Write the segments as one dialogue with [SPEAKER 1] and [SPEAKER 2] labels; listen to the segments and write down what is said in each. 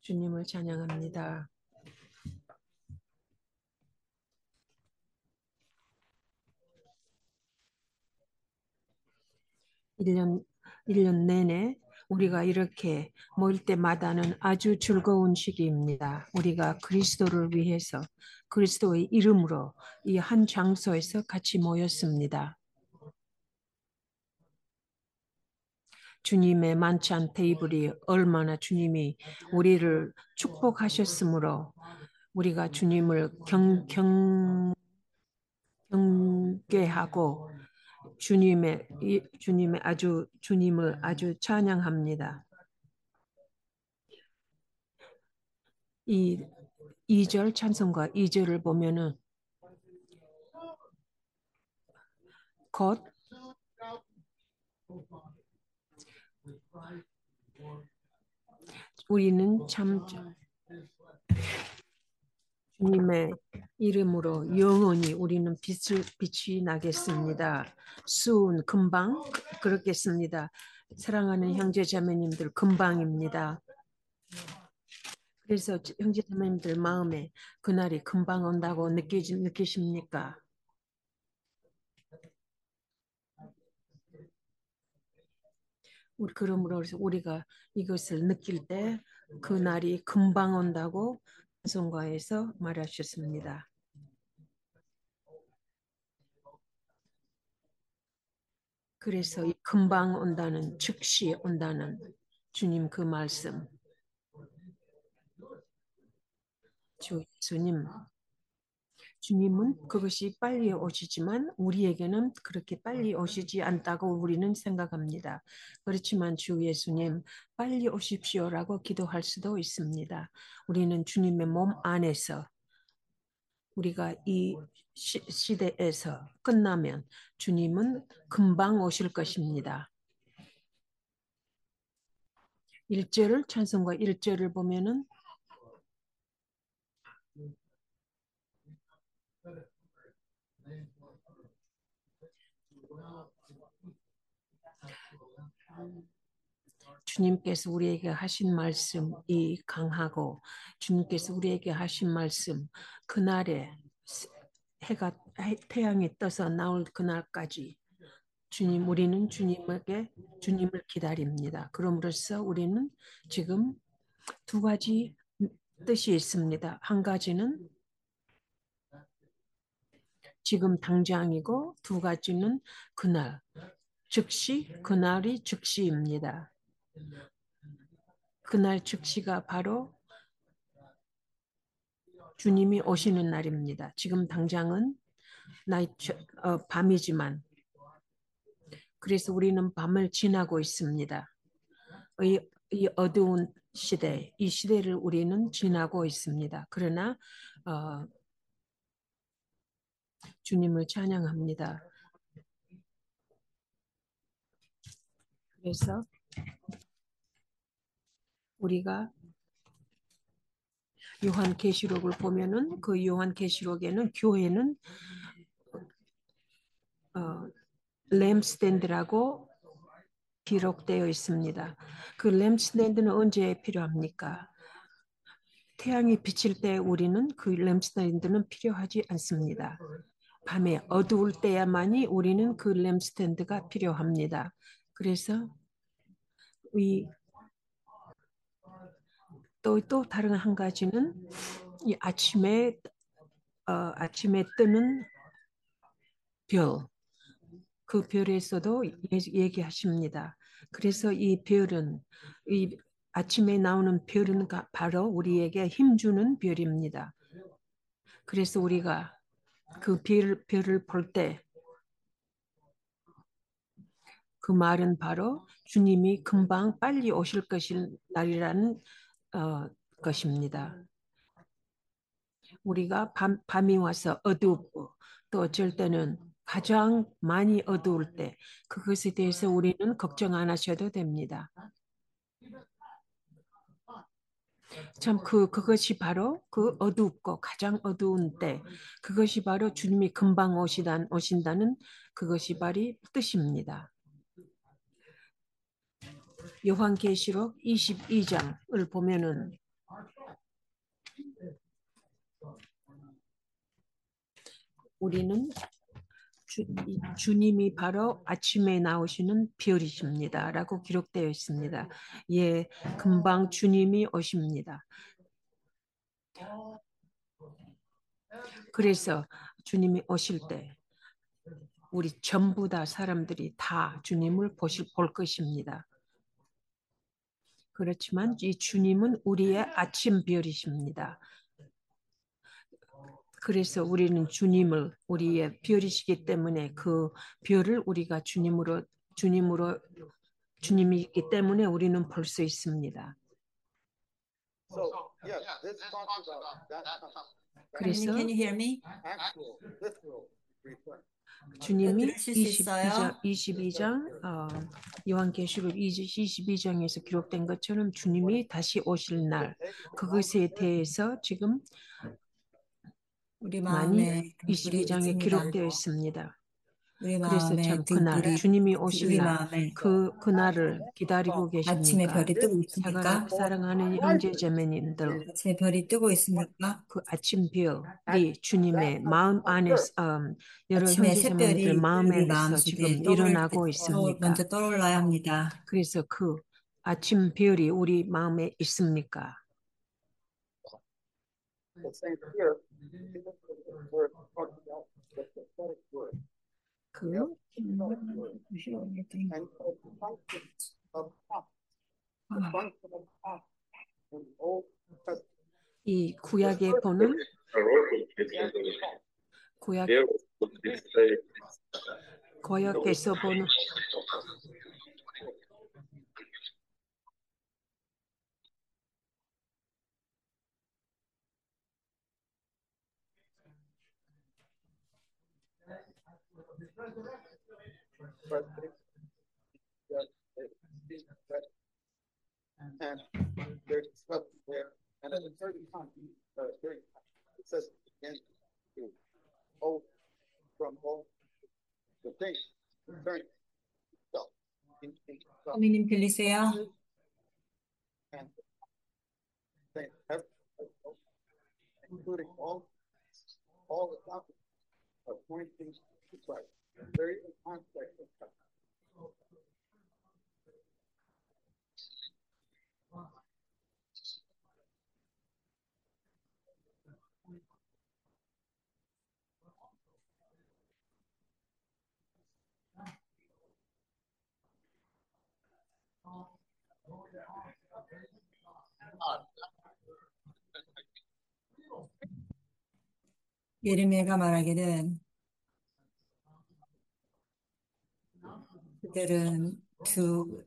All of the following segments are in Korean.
[SPEAKER 1] 주님을 찬양합니다. 1년, 일 년 내내 우리가 이렇게 모일 때마다는 아주 즐거운 시기입니다. 우리가 그리스도를 위해서 그리스도의 이름으로 이 한 장소에서 같이 모였습니다. 주님의 만찬 테이블이 얼마나 주님이 우리를 축복하셨으므로 우리가 주님을 경배하고 주님을 아주 찬양합니다. 이 2절 찬송가 2절을 보면은 곧 우리는 참 주님의 이름으로 영원히 우리는 빛이 나겠습니다. soon 금방 그렇겠습니다. 사랑하는 형제 자매님들 금방입니다. 그래서 형제 자매님들 마음에 그날이 금방 온다고 느끼십니까? 그러므로 우리가 이것을 느낄 때 그날이 금방 온다고 찬송가에서 말하셨습니다. 그래서 이 금방 온다는 즉시 온다는 주님 그 말씀 주님은 그것이 빨리 오시지만 우리에게는 그렇게 빨리 오시지 않다고 우리는 생각합니다. 그렇지만 주 예수님 빨리 오십시오라고 기도할 수도 있습니다. 우리는 주님의 몸 안에서 우리가 이 시대에서 끝나면 주님은 금방 오실 것입니다. 1절을 찬송가 1절을 보면은 주님께서 우리에게 하신 말씀이 강하고 주님께서 우리에게 하신 말씀 그날에 태양이 떠서 나올 그날까지 우리는 주님을 기다립니다. 그럼으로써 우리는 지금 두 가지 뜻이 있습니다. 한 가지는 지금 당장이고 두 가지는 그날, 그날이 즉시입니다. 그날 즉시가 바로 주님이 오시는 날입니다. 지금 당장은 밤이지만 그래서 우리는 밤을 지나고 있습니다. 이 어두운 시대, 이 시대를 우리는 지나고 있습니다. 그러나 어, 주님을 찬양합니다. 그래서 우리가 요한계시록을 보면은 그 요한계시록에는 교회는 어, 램스탠드라고 기록되어 있습니다. 그 램스탠드는 언제 필요합니까? 태양이 비칠 때 우리는 그 램스탠드는 필요하지 않습니다. 밤에 어두울 때야만이 우리는 그 램스탠드가 필요합니다. 그래서 이 또 다른 한 가지는 이 아침에 뜨는 별, 그 별에서도 얘기하십니다. 그래서 이 별은 이 아침에 나오는 별은 바로 우리에게 힘주는 별입니다. 그래서 우리가 그 별을 볼 때 그 말은 바로 주님이 금방 빨리 오실 것일 날이라는 것입니다. 우리가 밤이 와서 어둡고 또 어쩔 때는 가장 많이 어두울 때 그것에 대해서 우리는 걱정 안 하셔도 됩니다. 참 그것이 바로 그 어둡고 가장 어두운 때 그것이 바로 주님이 금방 오신다는 그것이 바로 뜻입니다. 요한계시록 22장을 보면은 우리는 주님이 바로 아침에 나오시는 별이십니다. 라고 기록되어 있습니다. 예, 금방 주님이 오십니다. 그래서 주님이 오실 때 우리 전부 다 사람들이 다 주님을 볼 것입니다. 그렇지만 이 주님은 우리의 아침 별이십니다. 그래서 우리는 주님을 우리의 별이시기 때문에 그 별을 우리가 주님이기 때문에 우리는 볼 수 있습니다.
[SPEAKER 2] Can
[SPEAKER 1] 그래서
[SPEAKER 2] you hear me?
[SPEAKER 1] 주님이
[SPEAKER 2] 들으실 수 있어요?
[SPEAKER 1] 22장 요한계시록 22장에서 기록된 것처럼 주님이 다시 오실 날 그것에 대해서 지금
[SPEAKER 2] 우리
[SPEAKER 1] 많이
[SPEAKER 2] 마음에 등불이
[SPEAKER 1] 22장에
[SPEAKER 2] 있습니다.
[SPEAKER 1] 기록되어 있습니다.
[SPEAKER 2] 우리
[SPEAKER 1] 그래서
[SPEAKER 2] 마음에
[SPEAKER 1] 참 그날
[SPEAKER 2] 등불이
[SPEAKER 1] 주님이 오실
[SPEAKER 2] 우리
[SPEAKER 1] 날
[SPEAKER 2] 마음에
[SPEAKER 1] 그날을 기다리고
[SPEAKER 2] 아침에
[SPEAKER 1] 계십니까?
[SPEAKER 2] 별이 뜨고 있습니까?
[SPEAKER 1] 사랑하는 형제 자매님들,
[SPEAKER 2] 아침에 별이 뜨고 있습니까?
[SPEAKER 1] 그 아침 별이 주님의 마음 안에 여러
[SPEAKER 2] 아침에
[SPEAKER 1] 형제 자매님들
[SPEAKER 2] 샛별이 우리
[SPEAKER 1] 마음에서 지금
[SPEAKER 2] 마음속에
[SPEAKER 1] 일어나고 있습니까?
[SPEAKER 2] 먼저 떠올라야 합니다.
[SPEAKER 1] 그래서 그 아침 별이 우리 마음에 있습니까? 그 이 구약에 보는 구약 구약에서 보는
[SPEAKER 2] 어미님 들리세요? 예레미야가 말하기를 그들은 두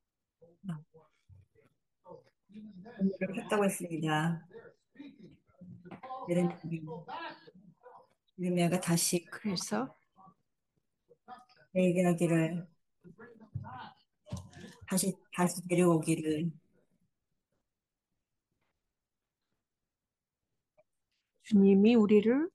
[SPEAKER 2] 건물을 폈다고 했습니다. 예레미야가 다시
[SPEAKER 1] 그래서
[SPEAKER 2] 얘기하기를 다시 데려오기를
[SPEAKER 1] 주님이 우리를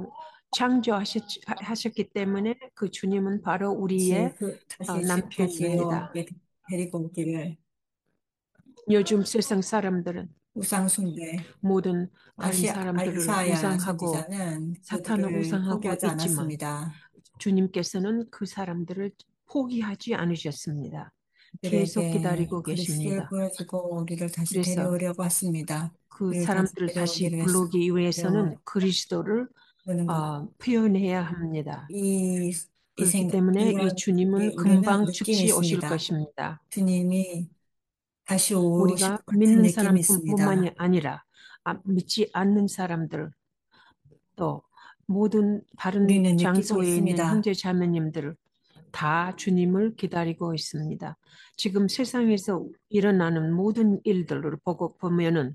[SPEAKER 1] 창조하셨기 때문에 그 주님은 바로 우리의
[SPEAKER 2] 다시
[SPEAKER 1] 남편입니다.
[SPEAKER 2] 데리고 오기를
[SPEAKER 1] 요즘 세상 사람들은
[SPEAKER 2] 우상 숭배
[SPEAKER 1] 모든 다른 사람들을
[SPEAKER 2] 이사야
[SPEAKER 1] 우상하고
[SPEAKER 2] 선지자는
[SPEAKER 1] 사탄을
[SPEAKER 2] 그들을
[SPEAKER 1] 우상하고
[SPEAKER 2] 포기하지
[SPEAKER 1] 있지만
[SPEAKER 2] 않았습니다.
[SPEAKER 1] 주님께서는 그 사람들을 포기하지 않으셨습니다. 계속
[SPEAKER 2] 그들에게
[SPEAKER 1] 기다리고
[SPEAKER 2] 그리스도를
[SPEAKER 1] 계십니다.
[SPEAKER 2] 보여주고 우리를 다시
[SPEAKER 1] 그래서
[SPEAKER 2] 데려오려고 왔습니다.
[SPEAKER 1] 그
[SPEAKER 2] 우리를 다시
[SPEAKER 1] 사람들을 다시
[SPEAKER 2] 데려오기 위해서
[SPEAKER 1] 부르기 위해서는 그리스도를
[SPEAKER 2] 그러는 것.
[SPEAKER 1] 표현해야 합니다.
[SPEAKER 2] 이,
[SPEAKER 1] 그렇기 때문에 이
[SPEAKER 2] 이게
[SPEAKER 1] 주님은
[SPEAKER 2] 우리는
[SPEAKER 1] 금방
[SPEAKER 2] 느낌이
[SPEAKER 1] 즉시 오실
[SPEAKER 2] 있습니다.
[SPEAKER 1] 것입니다.
[SPEAKER 2] 주님이 다시 오실
[SPEAKER 1] 우리가
[SPEAKER 2] 것 같은
[SPEAKER 1] 믿는
[SPEAKER 2] 느낌이
[SPEAKER 1] 사람뿐만이
[SPEAKER 2] 있습니다.
[SPEAKER 1] 아니라 믿지 않는 사람들 또 모든 다른
[SPEAKER 2] 우리는 느끼고
[SPEAKER 1] 장소에 있는
[SPEAKER 2] 있습니다.
[SPEAKER 1] 형제 자매님들 다 주님을 기다리고 있습니다. 지금 세상에서 일어나는 모든 일들을 보면은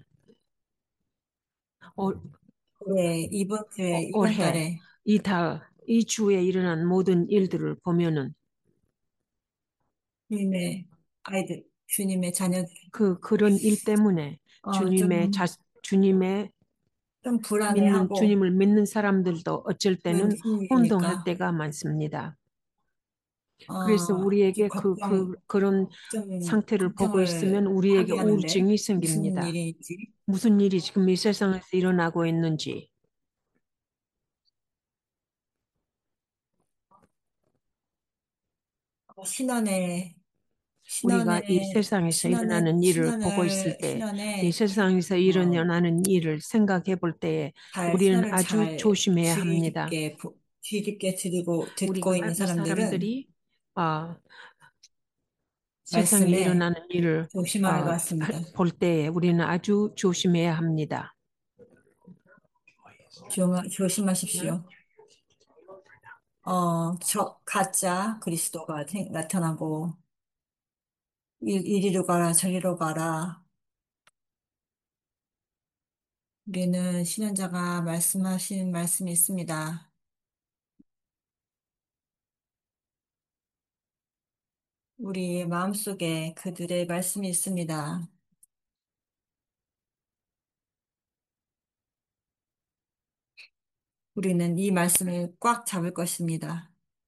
[SPEAKER 1] 올,
[SPEAKER 2] 이번 주에, 이번
[SPEAKER 1] 올해
[SPEAKER 2] 달에
[SPEAKER 1] 이 주에 일어난 모든 일들을 보면은
[SPEAKER 2] 주님의 아이들, 주님의 자녀들,
[SPEAKER 1] 그런 일 때문에
[SPEAKER 2] 좀,
[SPEAKER 1] 주님의
[SPEAKER 2] 좀 불안해하고
[SPEAKER 1] 주님을 믿는 사람들도 어쩔
[SPEAKER 2] 왜
[SPEAKER 1] 때는
[SPEAKER 2] 무슨
[SPEAKER 1] 혼동할
[SPEAKER 2] 일입니까?
[SPEAKER 1] 때가 많습니다. 그래서 우리에게 그런 상태를 보고 있으면
[SPEAKER 2] 걱정을
[SPEAKER 1] 우리에게
[SPEAKER 2] 하게 하는데
[SPEAKER 1] 우울증이
[SPEAKER 2] 무슨
[SPEAKER 1] 생깁니다.
[SPEAKER 2] 일인지.
[SPEAKER 1] 무슨 일이 지금 이 세상에서 일어나고 있는지
[SPEAKER 2] 신원의,
[SPEAKER 1] 우리가 이
[SPEAKER 2] 신원의,
[SPEAKER 1] 세상에서 일어나는 일을 보고 있을 때, 이 세상에서
[SPEAKER 2] 어,
[SPEAKER 1] 일어나는 일을 생각해 볼 때에 우리는
[SPEAKER 2] 신원을
[SPEAKER 1] 아주
[SPEAKER 2] 잘
[SPEAKER 1] 조심해야 합니다.
[SPEAKER 2] 귀 깊게 듣고
[SPEAKER 1] 우리가
[SPEAKER 2] 있는
[SPEAKER 1] 이
[SPEAKER 2] 사람들은
[SPEAKER 1] 사람들이 아, 세상에
[SPEAKER 2] 말씀에
[SPEAKER 1] 일어나는 일을
[SPEAKER 2] 조심할 것 같습니다.
[SPEAKER 1] 볼 때에 우리는 아주 조심해야 합니다.
[SPEAKER 2] 조심하십시오. 가짜 그리스도가 나타나고, 이리로 가라, 저리로 가라. 우리는 신현자가 말씀하신 말씀이 있습니다. 우리 마음속에 그들의 말씀이 있습니다. 우리는 이 말씀을 꽉 잡을 것입니다.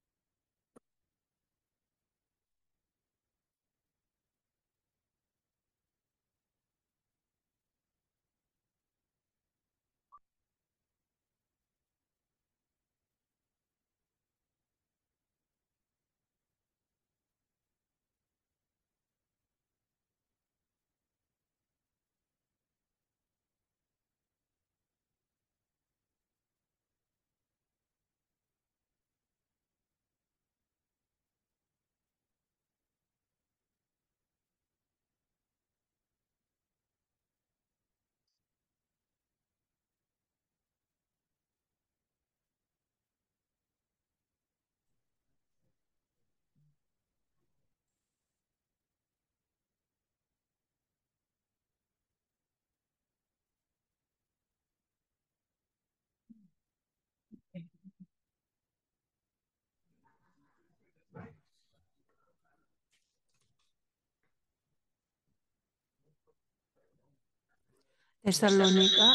[SPEAKER 1] 데살로니가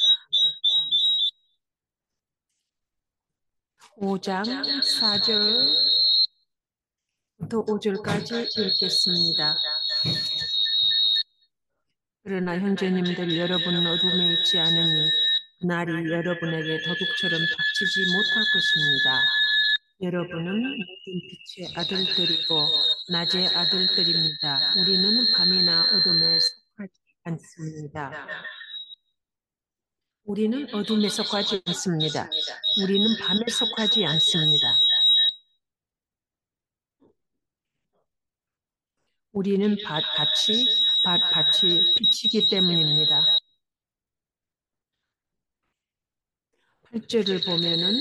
[SPEAKER 1] 5장 4절부터 5절까지 읽겠습니다. 그러나 형제님들 여러분 어둠에 있지 않으니 그날이 여러분에게 도둑처럼 닥치지 못할 것입니다. 여러분은 모든 빛의 아들들이고 낮의 아들들입니다. 우리는 밤이나 어둠에 속하지 않습니다. 우리는 어둠에 속하지 않습니다. 우리는 밤에 속하지 않습니다. 우리는 밭이 빛이기 때문입니다. 8절을 보면은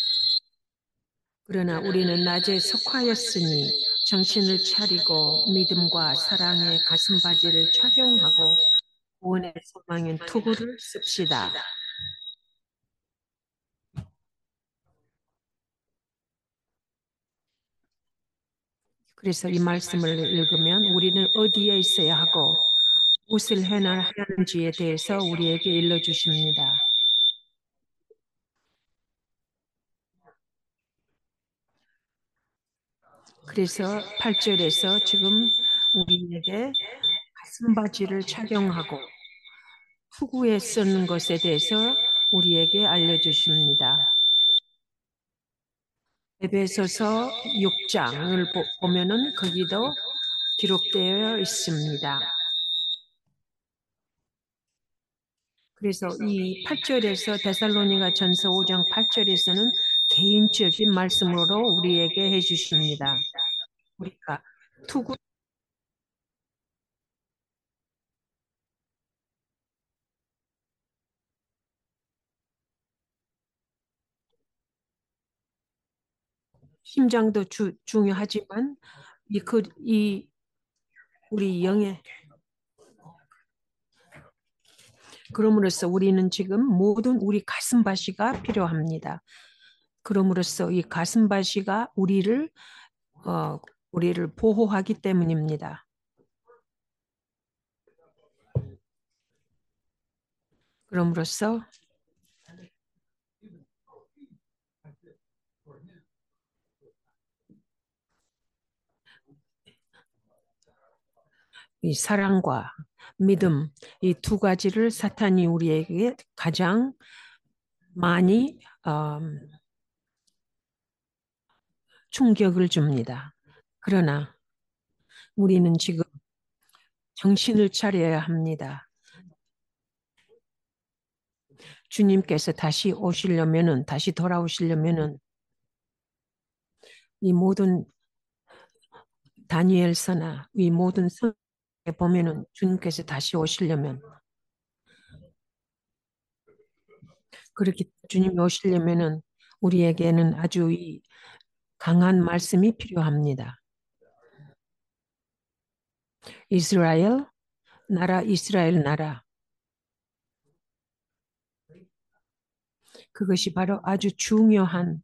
[SPEAKER 1] 그러나 우리는 낮에 속하였으니 정신을 차리고 믿음과 사랑의 가슴바지를 착용하고 구원의 소망인 투구를 씁시다. 그래서 이 말씀을 읽으면 우리는 어디에 있어야 하고 무엇을 해야 하는지에 대해서 우리에게 일러주십니다. 그래서 8절에서 지금 우리에게 가슴바지를 착용하고 투구에 쓰는 것에 대해서 우리에게 알려주십니다. 에베소서 6장을 보면은 거기도 기록되어 있습니다. 그래서 이 8절에서 데살로니가 전서 5장 8절에서는 개인적인 말씀으로 우리에게 해주십니다. 우리가 투구 심장도 중요하지만 이 우리 영의 그럼으로써 우리는 지금 모든 우리 가슴바시가 필요합니다. 그럼으로써 이 가슴바시가 어, 우리를 보호하기 때문입니다. 그럼으로써 이 사랑과 믿음 이 두 가지를 사탄이 우리에게 가장 많이 충격을 줍니다. 그러나 우리는 지금 정신을 차려야 합니다. 주님께서 다시 돌아오시려면은 이 모든 다니엘서나 이 모든 성경에 보면은 주님께서 다시 오시려면 그렇게 주님이 오시려면은 우리에게는 아주 이 강한 말씀이 필요합니다. 이스라엘 나라. 그것이 바로 아주 중요한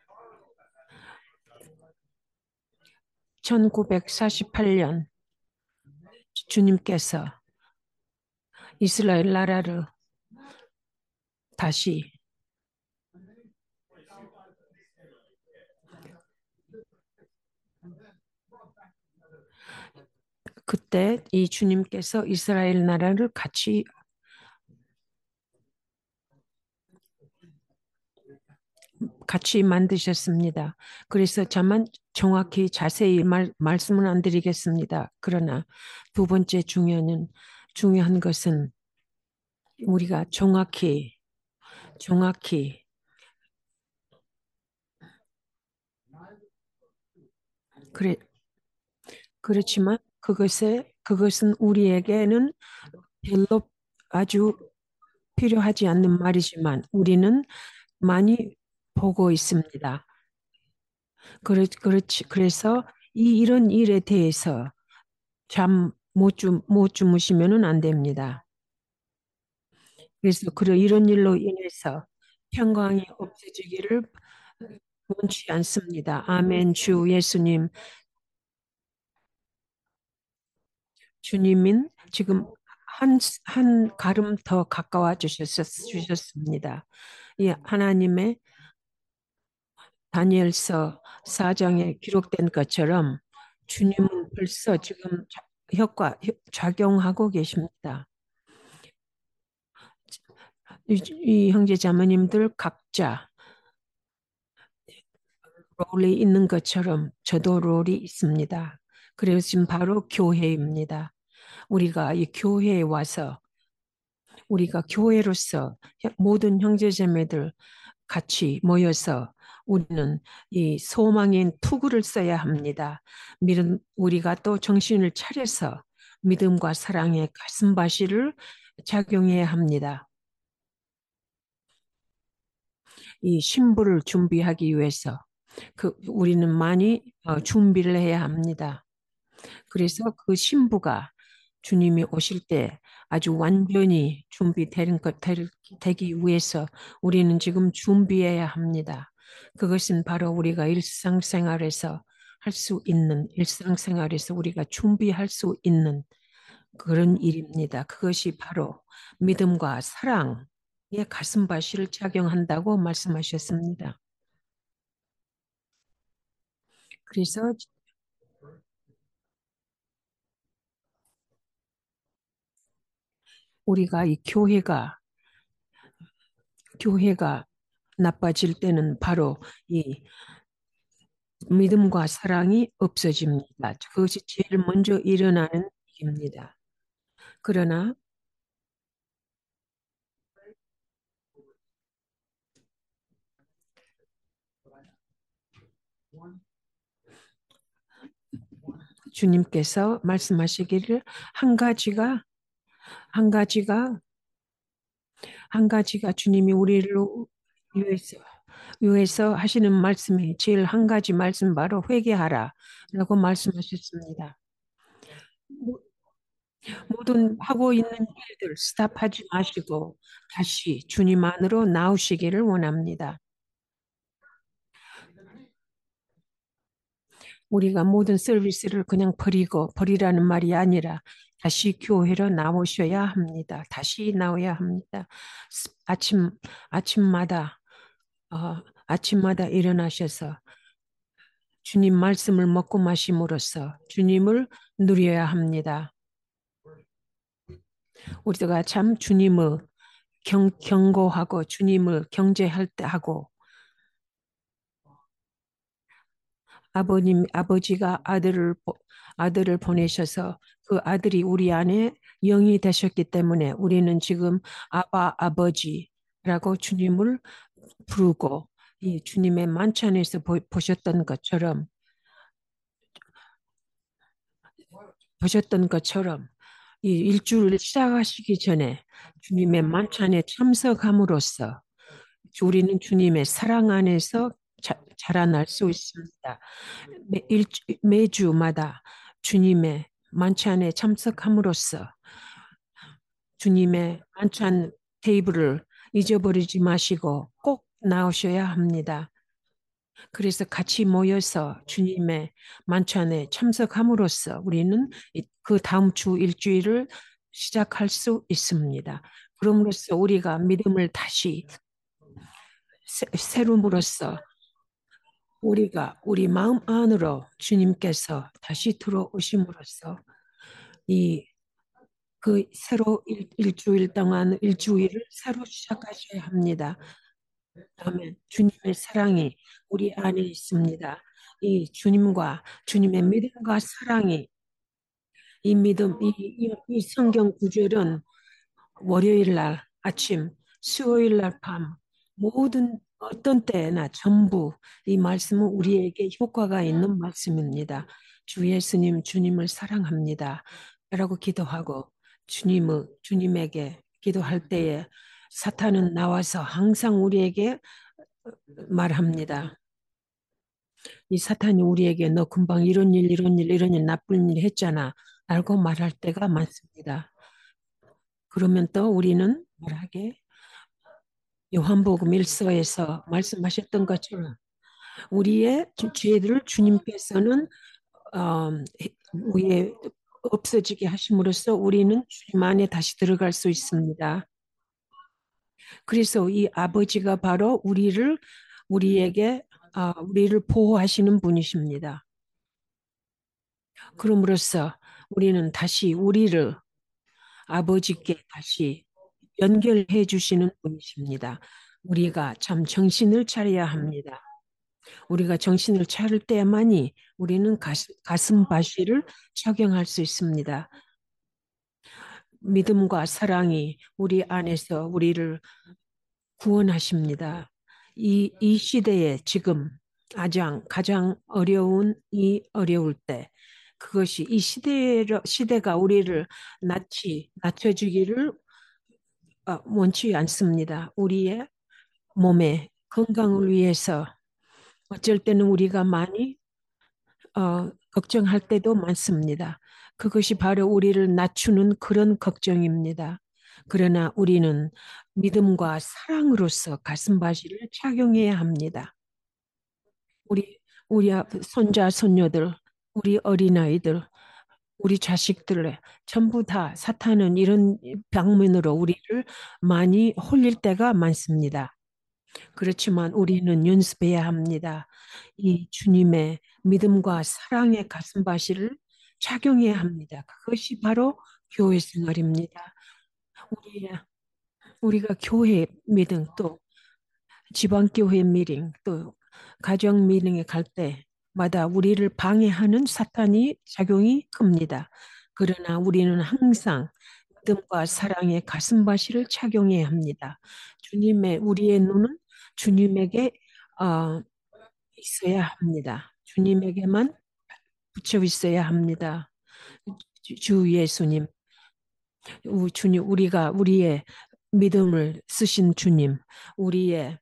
[SPEAKER 1] 1948년 주님께서 이스라엘 나라를 다시 그때 이 주님께서 이스라엘 나라를 같이 만드셨습니다. 그래서 저만 정확히 자세히 말씀은 안 드리겠습니다. 그러나 두 번째 중요한 것은 우리가 정확히 그래 그렇지만 그것은 우리에게는 별로 아주 필요하지 않는 말이지만 우리는 많이 보고 있습니다. 그래서 이런 일에 대해서 못 주무시면은 안 됩니다. 그래서 이런 일로 인해서 평강이 없어지기를 원치 않습니다. 아멘. 주 예수님, 주님은 지금 한 걸음 더 가까워 주셨습니다. 이 하나님의 다니엘서 4장에 기록된 것처럼 주님은 벌써 지금 작용하고 계십니다. 이 형제 자매님들 각자 롤이 있는 것처럼 저도 롤이 있습니다. 그래서 지금 바로 교회입니다. 우리가 이 교회에 와서 우리가 교회로서 모든 형제자매들 같이 모여서 우리는 이 소망인 투구를 써야 합니다. 우리가 또 정신을 차려서 믿음과 사랑의 가슴바시를 작용해야 합니다. 이 신부를 준비하기 위해서 우리는 많이 준비를 해야 합니다. 그래서 그 신부가 주님이 오실 때 아주 완전히 되기 위해서 우리는 지금 준비해야 합니다. 그것은 바로 우리가 일상생활에서 우리가 준비할 수 있는 그런 일입니다. 그것이 바로 믿음과 사랑의 가슴바시를 작용한다고 말씀하셨습니다. 그래서 우리가 이 교회가 나빠질 때는 바로 이 믿음과 사랑이 없어집니다. 그것이 제일 먼저 일어나는 일입니다. 그러나 주님께서 말씀하시기를 한 가지가 한 가지가 한 가지가 주님이 우리를 위해서 하시는 말씀이 제일 한 가지 말씀 바로 회개하라라고 말씀하셨습니다. 모든 하고 있는 일들 스탑하지 마시고 다시 주님 안으로 나오시기를 원합니다. 우리가 모든 서비스를 그냥 버리라는 말이 아니라 다시 교회로 나오셔야 합니다. 다시 나와야 합니다. 아침, 아침마다, 아침마다 일어나셔서 주님 말씀을 먹고 마심으로써 주님을 누려야 합니다. 우리가 참 주님을 경고하고 주님을 경제할 때 하고 아버지가 아들을 보내셔서 그 아들이 우리 안에 영이 되셨기 때문에 우리는 지금 아버지라고 주님을 부르고 이 주님의 만찬에서 보셨던 것처럼 이 일주를 시작하시기 전에 주님의 만찬에 참석함으로써 우리는 주님의 사랑 안에서 자라날 수 있습니다. 매주마다 주님의 만찬에 참석함으로써 주님의 만찬 테이블을 잊어버리지 마시고 꼭 나오셔야 합니다. 그래서 같이 모여서 주님의 만찬에 참석함으로써 우리는 그 다음 주 일주일을 시작할 수 있습니다. 그럼으로써 우리가 믿음을 다시 세움으로써 우리가 우리 마음 안으로 주님께서 다시 들어오심으로써 이 그 새로 일주일 동안 일주일을 새로 시작하셔야 합니다. 아멘. 주님의 사랑이 우리 안에 있습니다. 이 주님과 주님의 믿음과 사랑이 이 믿음, 이 성경 구절은 월요일 날 아침, 수요일 날 밤, 모든 어떤 때나 전부 이 말씀은 우리에게 효과가 있는 말씀입니다. 주 예수님, 주님을 사랑합니다. 라고 기도하고 주님에게 기도할 때에 사탄은 나와서 항상 우리에게 말합니다. 이 사탄이 우리에게 너 금방 이런 일, 나쁜 일 했잖아. 라고 말할 때가 많습니다. 그러면 또 우리는 말하게 요한복음 1서에서 말씀하셨던 것처럼 우리의 죄들을 주님께서는 어, 위에 없어지게 하심으로써 우리는 주님 안에 다시 들어갈 수 있습니다. 그래서 이 아버지가 바로 우리에게 우리를 보호하시는 분이십니다. 그럼으로써 우리는 다시 우리를 아버지께 다시 연결해 주시는 분이십니다. 우리가 참 정신을 차려야 합니다. 우리가 정신을 차릴 때만이 우리는 가슴바시를 착용할 수 있습니다. 믿음과 사랑이 우리 안에서 우리를 구원하십니다. 이 시대에 지금 가장 어려운 이 어려울 때 그것이 이 시대가 우리를 낮춰주기를 원치 않습니다. 우리의 몸의 건강을 위해서 어쩔 때는 우리가 많이 걱정할 때도 많습니다. 그것이 바로 우리를 낮추는 그런 걱정입니다. 그러나 우리는 믿음과 사랑으로서 가슴바지를 착용해야 합니다. 우리 손자, 손녀들, 우리 어린아이들, 우리 자식들 전부 다 사탄은 이런 방면으로 우리를 많이 홀릴 때가 많습니다. 그렇지만 우리는 연습해야 합니다. 이 주님의 믿음과 사랑의 가슴바시를 착용해야 합니다. 그것이 바로 교회 생활입니다. 우리, 우리가 교회 미팅 또 지방교회 미팅 또 가정 미팅에 갈 때마다 우리를 방해하는 사탄이 작용이 큽니다. 그러나 우리는 항상 믿음과 사랑의 가슴바시를 착용해야 합니다. 우리의 눈은 주님에게 어, 있어야 합니다. 주님에게만 붙여 있어야 합니다. 주 예수님, 주님, 우리의 믿음을 쓰신 주님, 우리의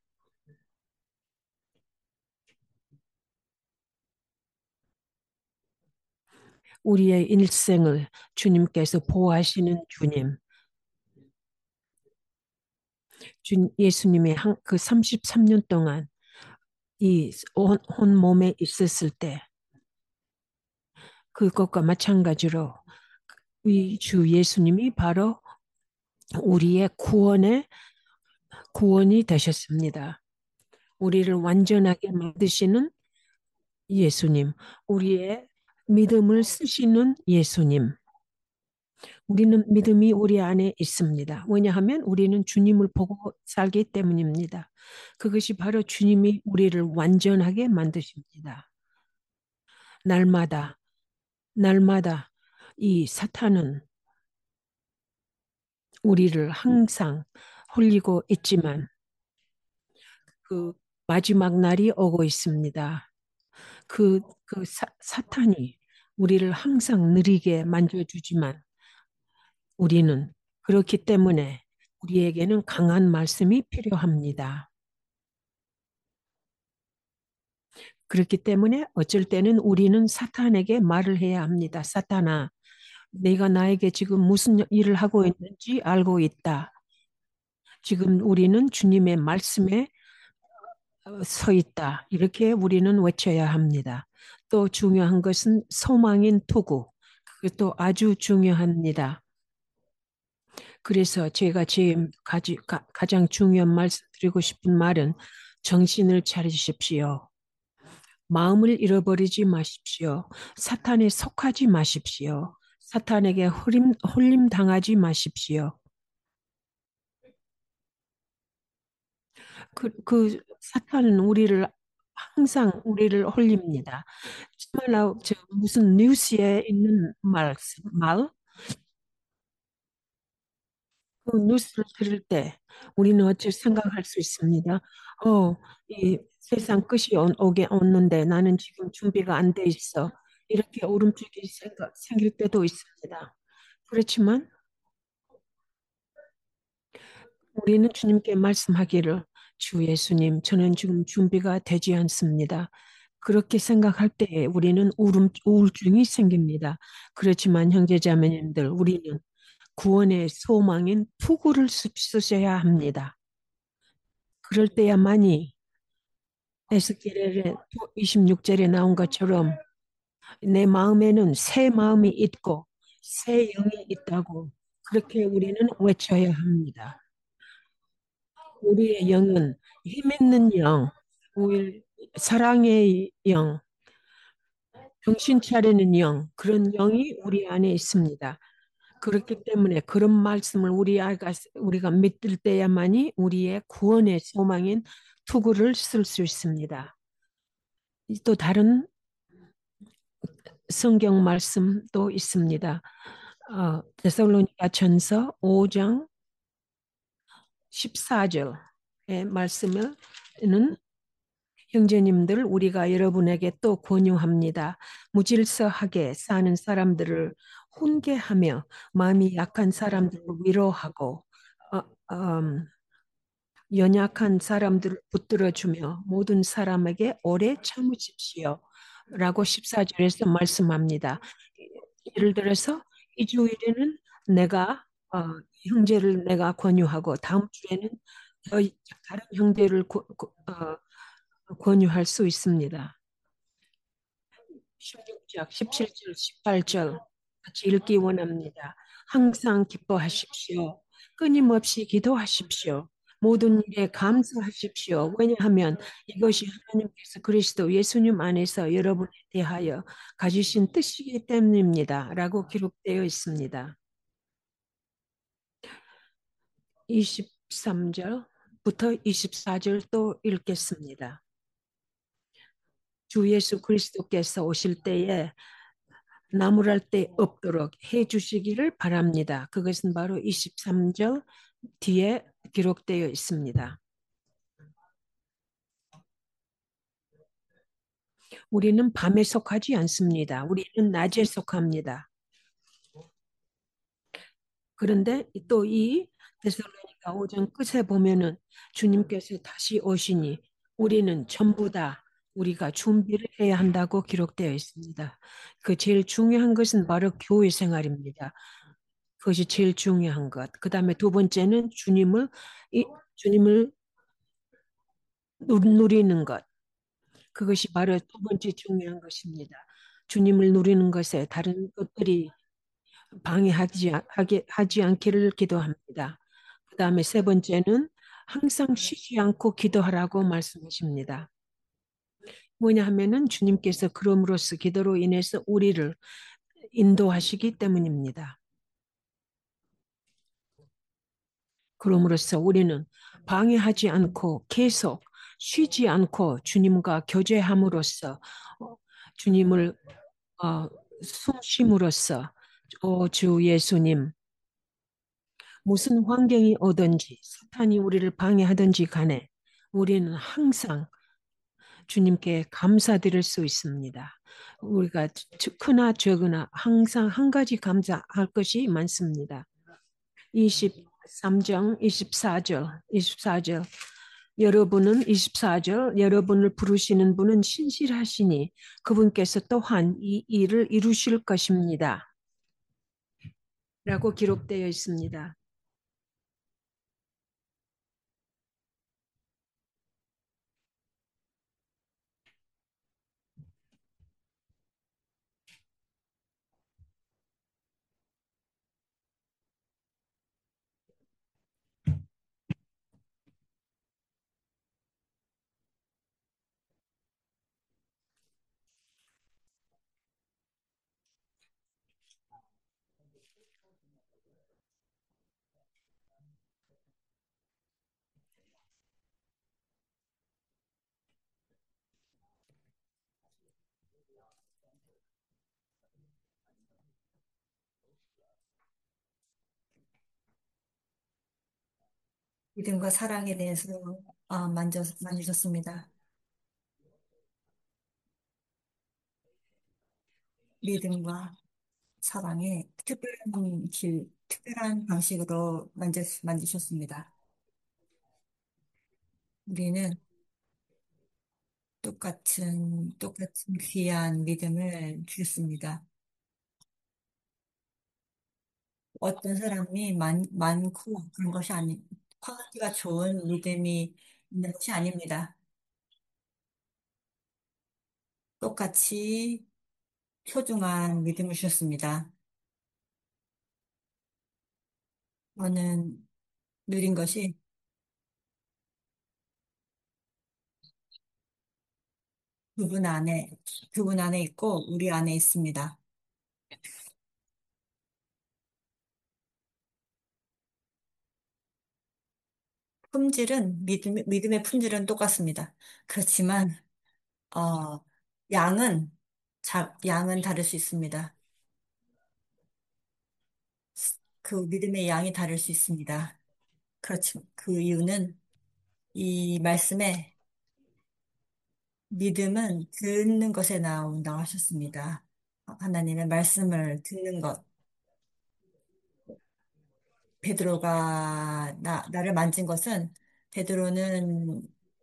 [SPEAKER 1] 우리의 일생을 주님께서 보호하시는 주님, 예수님의 그 33년 동안 이 온몸에 있었을 때 그것과 마찬가지로 이 주 예수님이 바로 우리의 구원이 되셨습니다. 우리를 완전하게 만드시는 예수님, 우리의 믿음을 쓰시는 예수님. 우리는 믿음이 우리 안에 있습니다. 왜냐하면 우리는 주님을 보고 살기 때문입니다. 그것이 바로 주님이 우리를 완전하게 만드십니다. 날마다, 날마다 이 사탄은 우리를 항상 홀리고 있지만 그 마지막 날이 오고 있습니다. 사탄이 우리를 항상 느리게 만져주지만 우리는 그렇기 때문에 우리에게는 강한 말씀이 필요합니다. 그렇기 때문에 어쩔 때는 우리는 사탄에게 말을 해야 합니다. 사탄아, 내가 나에게 지금 무슨 일을 하고 있는지 알고 있다. 지금 우리는 주님의 말씀에 서 있다. 이렇게 우리는 외쳐야 합니다. 또 중요한 것은 소망인 투구. 그것도 아주 중요합니다. 그래서 제가 가장 중요한 말씀드리고 싶은 말은 정신을 차리십시오. 마음을 잃어버리지 마십시오. 사탄에 속하지 마십시오. 사탄에게 홀림 당하지 마십시오. 사탄은 항상 우리를 홀립니다. 정말 무슨 뉴스에 있는 말, 그 뉴스를 들을 때 우리는 어찌 생각할 수 있습니다. 이 세상 끝이 오게 오는데 나는 지금 준비가 안 돼 있어. 이렇게 오름축이 생길 때도 있습니다. 그렇지만 우리는 주님께 말씀하기를 주 예수님, 저는 지금 준비가 되지 않습니다. 그렇게 생각할 때에 우리는 우울증이 생깁니다. 그렇지만 형제자매님들, 우리는 구원의 소망인 투구를 쓰셔야 합니다. 그럴 때야만이 에스겔의 26절에 나온 것처럼 내 마음에는 새 마음이 있고 새 영이 있다고 그렇게 우리는 외쳐야 합니다. 우리의 영은 힘있는 영, 사랑의 영, 정신 차리는 영, 그런 영이 우리 안에 있습니다. 그렇기 때문에 그런 말씀을 우리가 믿을 때야만이 우리의 구원의 소망인 투구를 쓸 수 있습니다. 또 다른 성경 말씀도 있습니다. 데살로니가 전서 5장 14절의 말씀은 형제님들 우리가 여러분에게 또 권유합니다. 무질서하게 사는 사람들을 훈계하며 마음이 약한 사람들을 위로하고 어, 음, 연약한 사람들을 붙들어주며 모든 사람에게 오래 참으십시오. 라고 14절에서 말씀합니다. 예를 들어서 이 주일에는 내가 형제를 내가 권유하고 다음 주에는 더 다른 형제를 권유할 수 있습니다. 16절, 17절, 18절 같이 읽기 원합니다. 항상 기뻐하십시오. 끊임없이 기도하십시오. 모든 일에 감사하십시오. 왜냐하면 이것이 하나님께서 그리스도 예수님 안에서 여러분에 대하여 가지신 뜻이기 때문입니다. 라고 기록되어 있습니다. 23절부터 24절 또 읽겠습니다. 주 예수 그리스도께서 오실 때에 나무랄 데 없도록 해 주시기를 바랍니다. 그것은 바로 23절 뒤에 기록되어 있습니다. 우리는 밤에 속하지 않습니다. 우리는 낮에 속합니다. 그런데 또 이 데살로니가 5장 끝에 보면은 주님께서 다시 오시니 우리는 전부 다 우리가 준비를 해야 한다고 기록되어 있습니다. 그 제일 중요한 것은 바로 교회 생활입니다. 그것이 제일 중요한 것. 그 다음에 두 번째는 주님을 누리는 것. 그것이 바로 두 번째 중요한 것입니다. 주님을 누리는 것에 다른 것들이 하지 않기를 기도합니다. 그 다음에 세 번째는 항상 쉬지 않고 기도하라고 말씀하십니다. 뭐냐 하면은 주님께서 그럼으로써 기도로 인해서 우리를 인도하시기 때문입니다. 그럼으로써 우리는 방해하지 않고 계속 쉬지 않고 주님과 교제함으로써 주님을 어, 숨심으로써 주 예수님 무슨 환경이 오든지 사탄이 우리를 방해하든지 간에 우리는 항상 주님께 감사드릴 수 있습니다. 우리가 크나 적으나 항상 한 가지 감사할 것이 많습니다. 23장 24절 여러분은 24절 여러분을 부르시는 분은 신실하시니 그분께서 또한 이 일을 이루실 것입니다. 라고 기록되어 있습니다.
[SPEAKER 2] 믿음과 사랑에 대해서 만지셨습니다. 믿음과 사랑의 특별한 방식으로 만지셨습니다. 우리는 똑같은 귀한 믿음을 주셨습니다. 어떤 사람이 많고 그런 것이 퀄리티가 좋은 믿음이 있는 것이 아닙니다. 똑같이 소중한 믿음을 주셨습니다. 저는 누린 것이 그분 안에, 그분 안에 있고 우리 안에 있습니다. 믿음의 품질은 똑같습니다. 그렇지만, 어, 양은, 양은 다를 수 있습니다. 그 믿음의 양이 다를 수 있습니다. 그렇지. 그 이유는 이 말씀에 믿음은 듣는 것에 나온다고 하셨습니다. 하나님의 말씀을 듣는 것. 나를 만진 것은 베드로는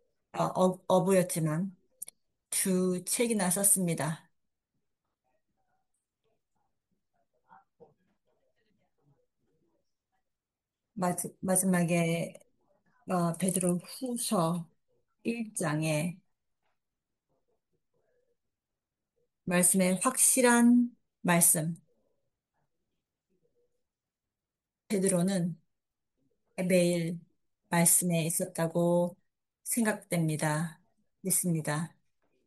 [SPEAKER 2] 어부였지만 두 책이나 썼습니다. 마지막에 베드로 후서 1장에 말씀의 확실한 말씀. 베드로는 매일 말씀에 있었다고 생각됩니다. 믿습니다.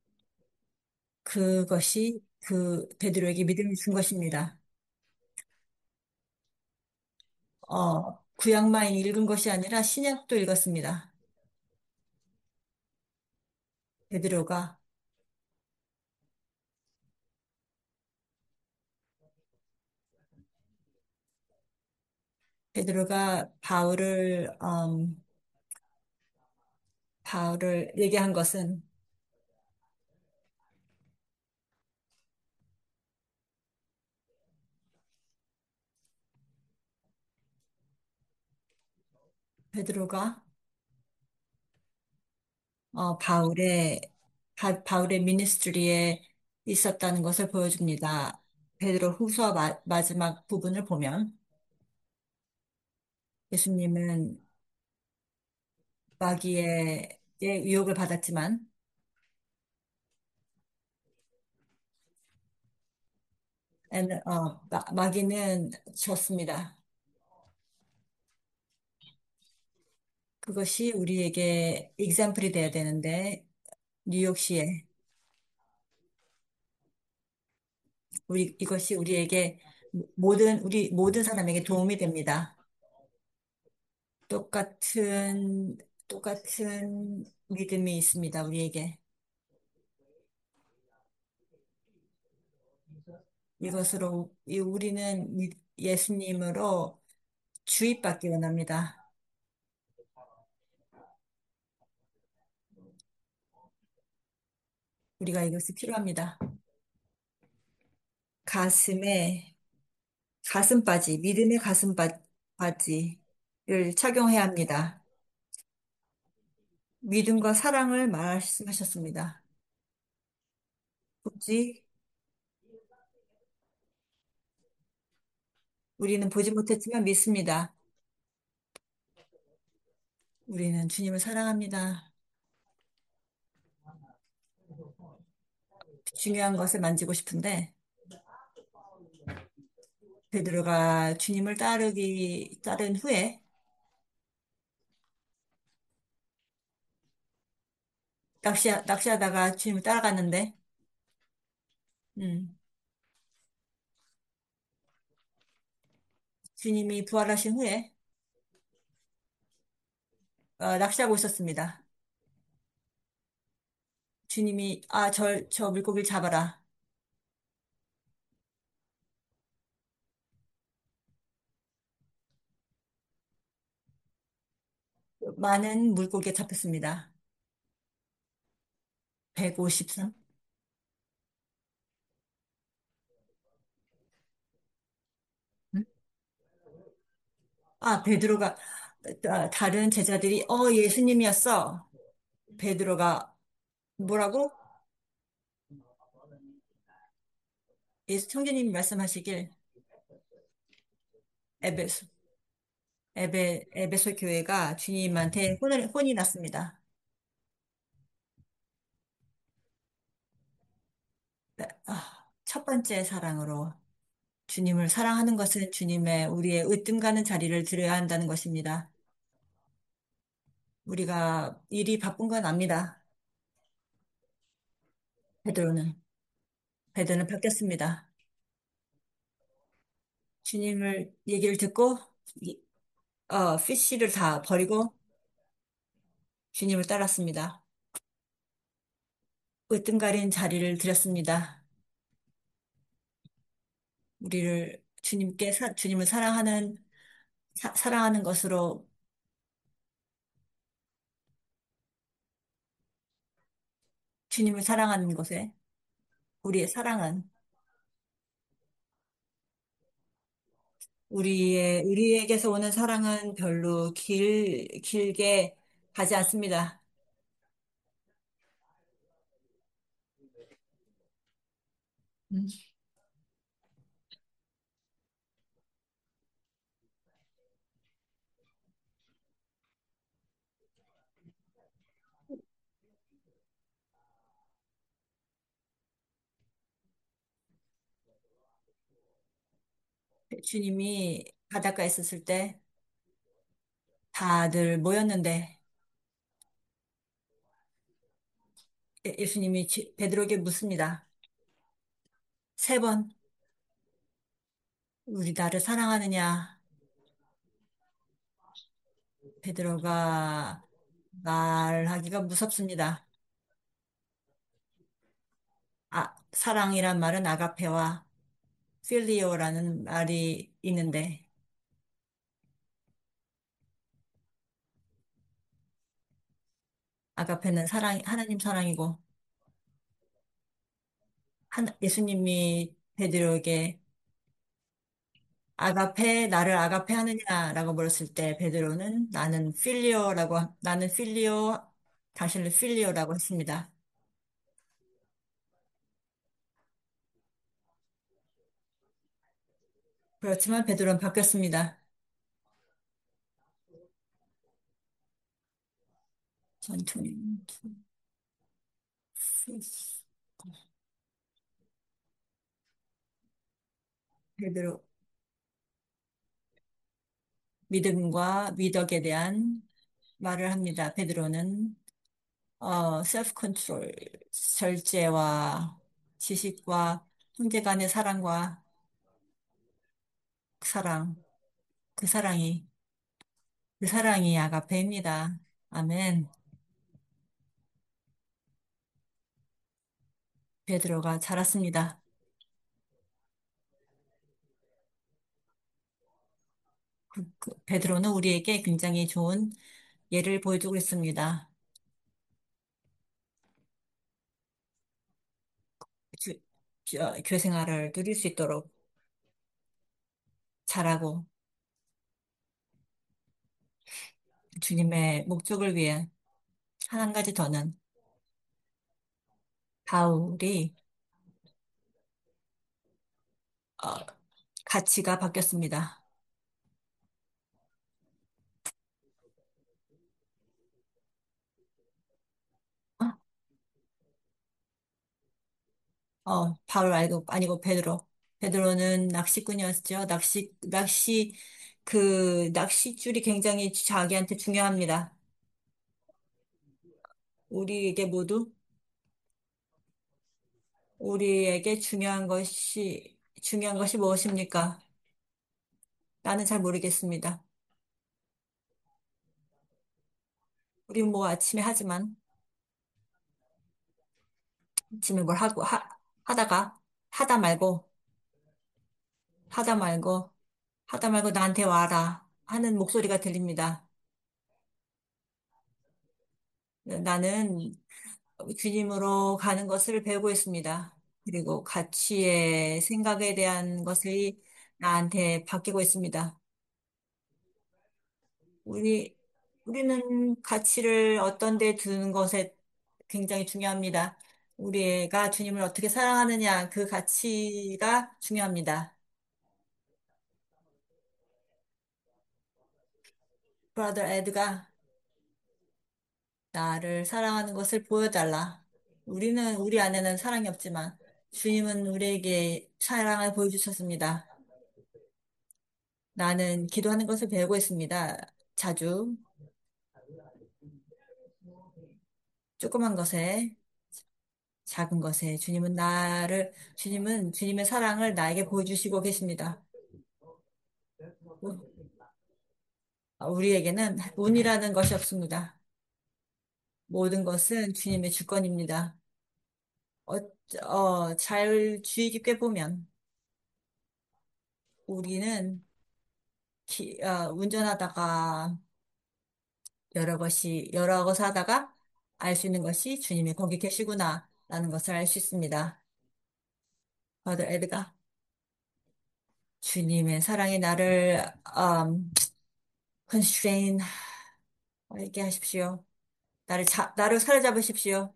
[SPEAKER 2] 그것이 그 베드로에게 믿음을 준 것입니다. 구약만 읽은 것이 아니라 신약도 읽었습니다. 베드로가 베드로가 바울을 얘기한 것은 베드로가 바울의 미니스트리에 있었다는 것을 보여줍니다. 베드로 후서 마지막 부분을 보면 예수님은 마귀의 유혹을 받았지만 마귀는 졌습니다. 그것이 우리에게 example이 돼야 되는데 뉴욕시에 이것이 우리에게 우리 모든 사람에게 도움이 됩니다. 똑같은 똑같은 믿음이 있습니다. 우리에게 우리는 예수님으로 주입받기 원합니다. 우리가 이것이 필요합니다. 가슴에 가슴바지, 믿음의 바지를 착용해야 합니다. 믿음과 사랑을 말씀하셨습니다. 굳이 우리는 보지 못했지만 믿습니다. 우리는 주님을 사랑합니다. 중요한 것을 만지고 싶은데 베드로가 주님을 따른 후에 낚시하다가 주님을 따라갔는데 음, 주님이 부활하신 후에 낚시하고 있었습니다. 주님이 저 물고기를 잡아라. 많은 물고기가 잡혔습니다. 153. 베드로가 다른 제자들이 예수님이었어. 베드로가 뭐라고? 성경님이 말씀하시길 에베소 에베소 교회가 주님한테 혼이 났습니다. 첫 번째 사랑으로 주님을 사랑하는 것은 우리의 으뜸가는 자리를 드려야 한다는 것입니다. 우리가 일이 바쁜 건 압니다. 베드로는 베드로는 바뀌었습니다. 주님을 얘기를 듣고 피쉬를 다 버리고 주님을 따랐습니다. 으뜸가린 자리를 드렸습니다. 주님을 사랑하는 것으로 주님을 사랑하는 것에 우리의 사랑은 우리에게서 오는 사랑은 별로 길게 가지 않습니다. 음, 주님이 바닷가에 있었을 때 다들 모였는데 예수님이 베드로에게 묻습니다. 세 번, 우리 나를 사랑하느냐? 베드로가 말하기가 무섭습니다. 사랑이란 말은 아가페와 필리오라는 말이 있는데, 아가페는 하나님 사랑이고, 예수님이 베드로에게 나를 아가페 하느냐라고 물었을 때, 베드로는 나는 필리오, 당신을 필리오라고 했습니다. 그렇지만 베드로는 바뀌었습니다. 전투는, 베드로, 믿음과 미덕에 대한 말을 합니다. 베드로는 셀프 컨트롤, 절제와 지식과 형제 간의 사랑과 사랑, 그 사랑이, 그 사랑이 아가페입니다. 아멘. 베드로가 자랐습니다. 베드로는 우리에게 굉장히 좋은 예를 보여주고 있습니다. 주, 교회 생활을 누릴 수 있도록 잘하고 주님의 목적을 위해 한 가지 더는 바울이 어, 가치가 바뀌었습니다. 어? 바울 아니고 베드로. 베드로는 낚시꾼이었죠. 낚시줄이 굉장히 자기한테 중요합니다. 우리에게 모두, 우리에게 중요한 것이 무엇입니까? 나는 잘 모르겠습니다. 우리 뭐 아침에 뭘 하다가, 하다 말고, 하다 말고, 하다 말고 나한테 와라 하는 목소리가 들립니다. 나는 주님으로 가는 것을 배우고 있습니다. 그리고 가치의 생각에 대한 것이 나한테 바뀌고 있습니다. 우리, 우리는 가치를 어떤 데 두는 것에 굉장히 중요합니다. 우리가 주님을 어떻게 사랑하느냐, 그 가치가 중요합니다. 브라더 에드가 나를 사랑하는 것을 보여달라. 우리 안에는 사랑이 없지만 주님은 우리에게 사랑을 보여주셨습니다. 나는 기도하는 것을 배우고 있습니다. 자주 조그만 것에 작은 것에 주님은 주님의 사랑을 나에게 보여주시고 계십니다. 우리에게는 운이라는 것이 없습니다. 모든 것은 주님의 주권입니다. 잘 주의 깊게 보면 우리는 운전하다가 여러 것을 하다가 알 수 있는 것이 주님이 거기 계시구나 라는 것을 알 수 있습니다. 바더 에드가 주님의 사랑이 constrain, 알게 하십시오. 나를 사로잡으십시오.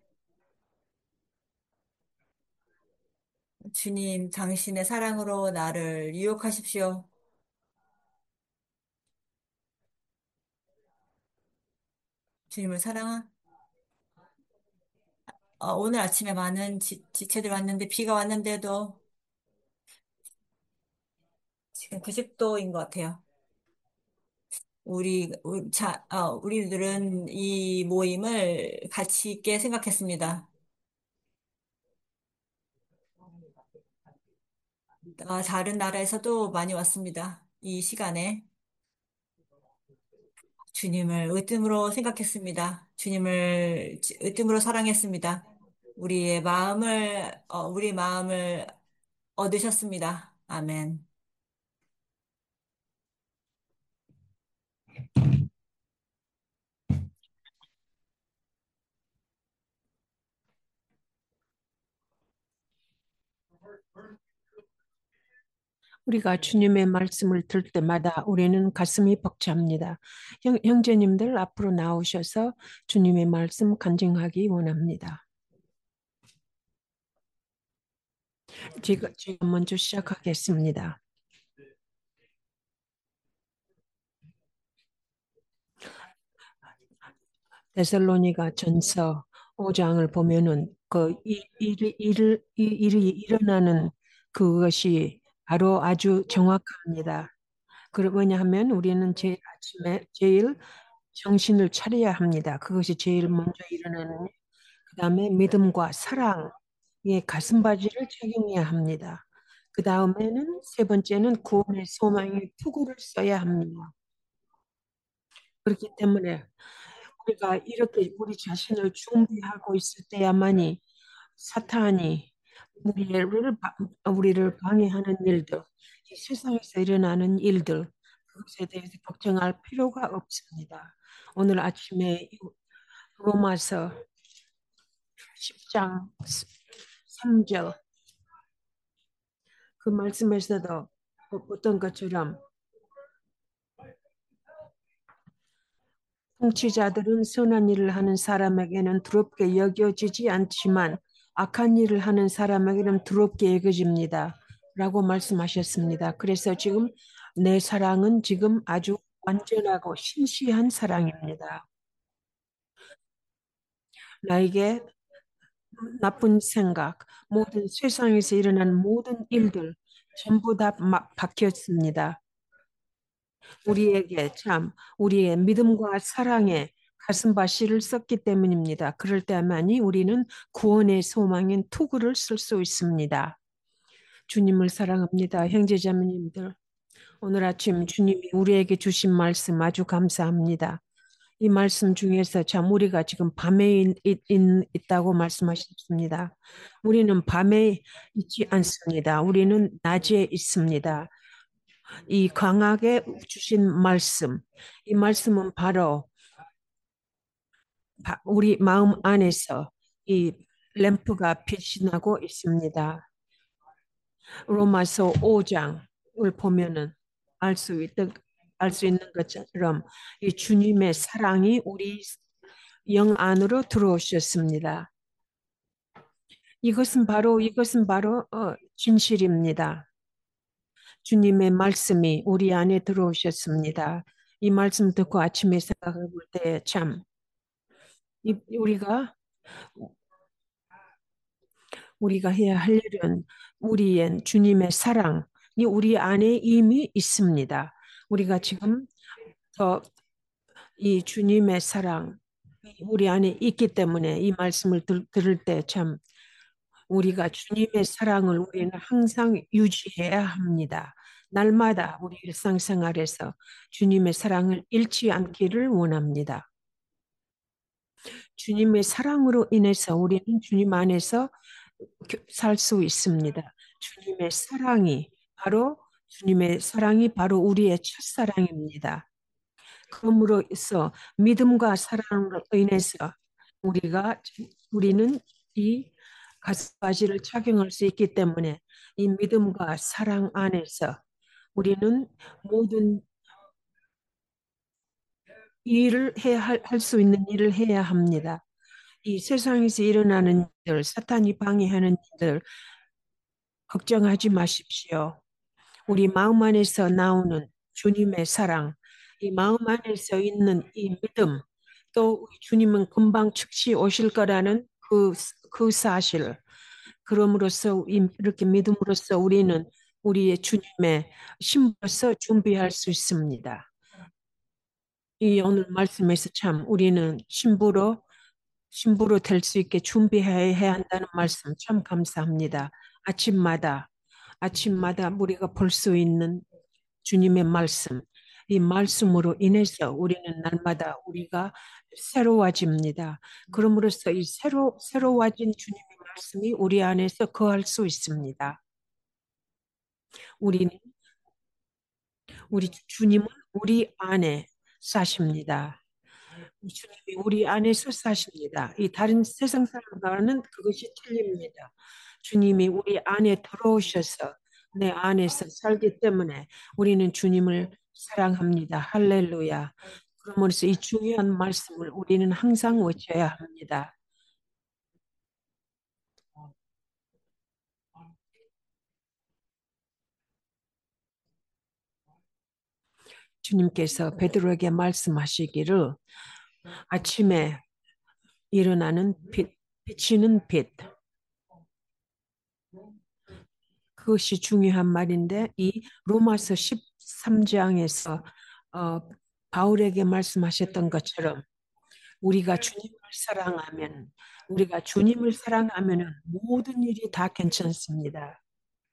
[SPEAKER 2] 주님, 당신의 사랑으로 나를 유혹하십시오. 주님을 오늘 아침에 많은 지체들 왔는데, 비가 왔는데도 지금 90도인 것 같아요. 우리들은 이 모임을 가치 있게 생각했습니다. 다른 나라에서도 많이 왔습니다. 이 시간에 주님을 으뜸으로 생각했습니다. 주님을 으뜸으로 사랑했습니다. 우리 마음을 얻으셨습니다. 아멘.
[SPEAKER 1] 우리가 주님의 말씀을 들 때마다 우리는 가슴이 벅찹니다. 형제님들 앞으로 나오셔서 주님의 말씀 간증하기 원합니다. 제가 먼저 시작하겠습니다. 데살로니가 전서 5장을 보면은 이 일이 일어나는 그것이 바로 아주 정확합니다. 왜냐하면 우리는 제일 아침에 제일 정신을 차려야 합니다. 그것이 제일 먼저 일어나는, 그 다음에 믿음과 사랑의 가슴바지를 착용해야 합니다. 그 다음에는 세 번째는 구원의 소망의 투구를 써야 합니다. 그렇기 때문에 우리가 이렇게 우리 자신을 준비하고 있을 때야만이 사탄이 우리를 방해하는 일들, 이 세상에서 일어나는 일들, 그것에 대해서 걱정할 필요가 없습니다. 오늘 아침에 로마서 10장 3절 그 말씀에서도 어떤 것처럼 통치자들은 선한 일을 하는 사람에게는 두렵게 여겨지지 않지만 악한 일을 하는 사람에게는 두렵게 여겨집니다. 라고 말씀하셨습니다. 그래서 지금 내 사랑은 지금 아주 완전하고 신실한 사랑입니다. 나에게 나쁜 생각, 모든 세상에서 일어난 모든 일들 전부 다 박혔습니다. 우리의 믿음과 사랑에 가슴바시를 썼기 때문입니다. 그럴 때만이 우리는 구원의 소망인 투구를 쓸 수 있습니다. 주님을 사랑합니다. 형제자매님들, 오늘 아침 주님이 우리에게 주신 말씀 아주 감사합니다. 이 말씀 중에서 참 우리가 지금 밤에 있다고 말씀하셨습니다. 우리는 밤에 있지 않습니다. 우리는 낮에 있습니다. 이 강하게 주신 말씀, 이 말씀은 바로 우리 마음 안에서 이 램프가 빛이 나고 있습니다. 로마서 5장을 보면은 알 수 있는 것처럼 이 주님의 사랑이 우리 영 안으로 들어오셨습니다. 이것은 바로 진실입니다. 주님의 말씀이 우리 안에 들어오셨습니다. 이 말씀 듣고 아침에 생각해 볼 때 참 우리가 해야 할 일은 우리의 주님의 사랑이 우리 안에 이미 있습니다. 우리가 지금 더 이 주님의 사랑 우리 안에 있기 때문에 이 말씀을 들을 때 참 우리가 주님의 사랑을 우리는 항상 유지해야 합니다. 날마다 우리 일상생활에서 주님의 사랑을 잃지 않기를 원합니다. 주님의 사랑으로 인해서 우리는 주님 안에서 살 수 있습니다. 주님의 사랑이 바로 우리의 첫사랑입니다. 그러므로서 믿음과 사랑으로 인해서 우리는 이 가스바지를 착용할 수 있기 때문에 이 믿음과 사랑 안에서 우리는 모든 일을 할 수 있는 일을 해야 합니다. 이 세상에서 일어나는 일, 사탄이 방해하는 일들 걱정하지 마십시오. 우리 마음 안에서 나오는 주님의 사랑, 이 마음 안에서 있는 이 믿음, 또 주님은 금방 즉시 오실 거라는 그 사실. 그럼으로써 이렇게 믿음으로써 우리는 우리의 주님의 신부로서 준비할 수 있습니다. 이 오늘 말씀에서 참 우리는 신부로 될 수 있게 준비해야 한다는 말씀 참 감사합니다. 아침마다 우리가 볼 수 있는 주님의 말씀, 이 말씀으로 인해서 우리는 날마다 우리가 새로워집니다. 그럼으로써 이 새로워진 주님의 말씀이 우리 안에서 거할 수 있습니다. 우리 주님은 우리 안에 사십니다. 주님이 우리 안에서 사십니다. 이 다른 세상 사람과는 그것이 틀립니다. 주님이 우리 안에 들어오셔서 내 안에서 살기 때문에 우리는 주님을 사랑합니다. 할렐루야. 그러면서 이 중요한 말씀을 우리는 항상 외쳐야 합니다. 주님께서 베드로에게 말씀하시기를 아침에 일어나는 비치는 빛. 그것이 중요한 말인데 이 로마서 13장에서 어, 바울에게 말씀하셨던 것처럼 우리가 주님을 사랑하면은 모든 일이 다 괜찮습니다.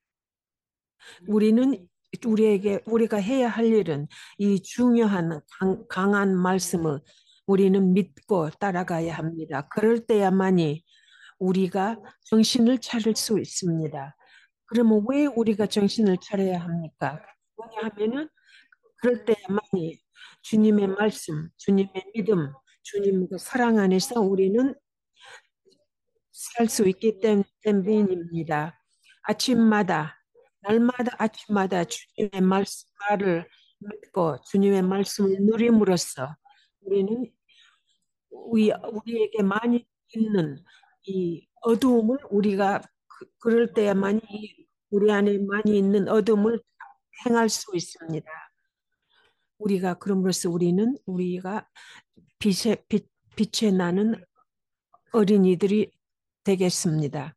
[SPEAKER 1] 우리가 해야 할 일은 이 중요한 강한 말씀을 우리는 믿고 따라가야 합니다. 그럴 때야만이 우리가 정신을 차릴 수 있습니다. 그러면 왜 우리가 정신을 차려야 합니까? 왜냐하면은 그럴 때야만이 주님의 말씀, 주님의 믿음, 주님의 사랑 안에서 우리는 살 수 있기 때문입니다. 아침마다, 날마다 아침마다 주님의 말을 믿고 주님의 말씀을 누림으로써 우리는 우리에게 많이 있는 이 어두움을 우리가 그럴 때야만이 우리 안에 많이 있는 어둠을 행할 수 있습니다. 우리가 그럼으로써 우리가 빛에 나는 어린이들이 되겠습니다.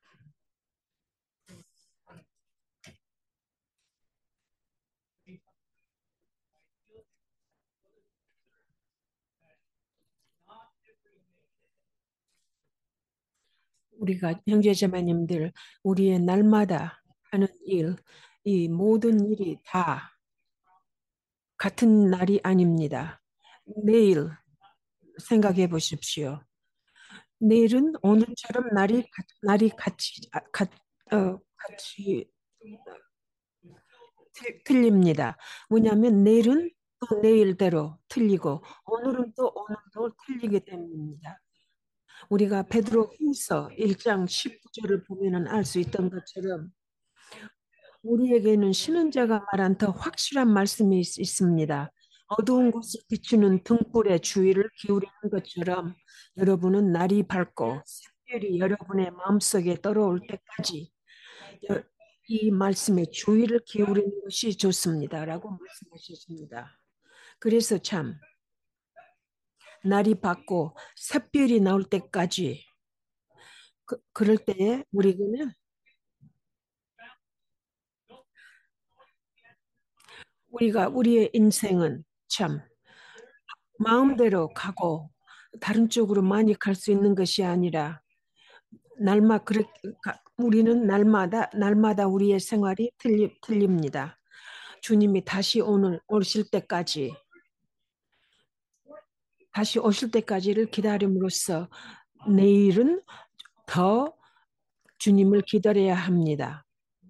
[SPEAKER 1] 우리가 형제자매님들 우리의 날마다 하는 일, 이 모든 일이 다 같은 날이 아닙니다. 내일 생각해 보십시오. 내일은 오늘처럼 날이 같이 틀립니다. 뭐냐면 내일은 또 내일대로 틀리고 오늘은 또 오늘도 틀리기 때문입니다. 우리가 베드로후서 1장 19절을 보면은 알 수 있던 것처럼 우리에게는 신은자가 말한 더 확실한 말씀이 있습니다. 어두운 곳을 비추는 등불의 주의를 기울이는 것처럼 여러분은 날이 밝고 샛별이 여러분의 마음속에 떨어올 때까지 이 말씀에 주의를 기울이는 것이 좋습니다. 라고 말씀하셨습니다. 그래서 참 날이 밝고 샛별이 나올 때까지 그럴 때에 우리의 인생은 참 마음대로 가고 다른 쪽으로 많이 갈 수 있는 것이 아니라 우리는 날마다 우리의 생활이 틀립니다. 주님이 다시 오실 때까지를 기다림으로써 내일은 더 주님을 기다려야 합니다.